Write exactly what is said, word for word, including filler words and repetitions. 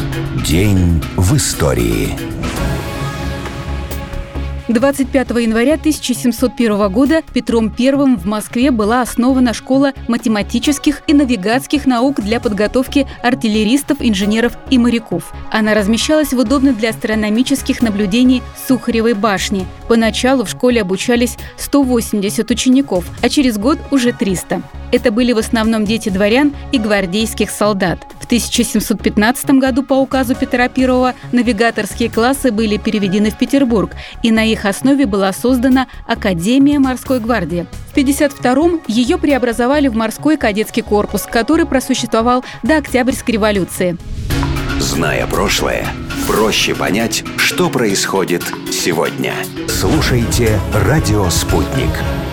День в истории. двадцать пятого января тысяча семьсот первого года Петром Первым в Москве была основана школа математических и навигатских наук для подготовки артиллеристов, инженеров и моряков. Она размещалась в удобной для астрономических наблюдений Сухаревой башне. Поначалу в школе обучались сто восемьдесят учеников, а через год уже триста. Это были в основном дети дворян и гвардейских солдат. В тысяча семьсот пятнадцатом году по указу Петра Первого навигаторские классы были переведены в Петербург, и на их основе была создана Академия морской гвардии. В пятьдесят втором ее преобразовали в морской кадетский корпус, который просуществовал до Октябрьской революции. Зная прошлое, проще понять, что происходит сегодня. Слушайте «Радио Спутник».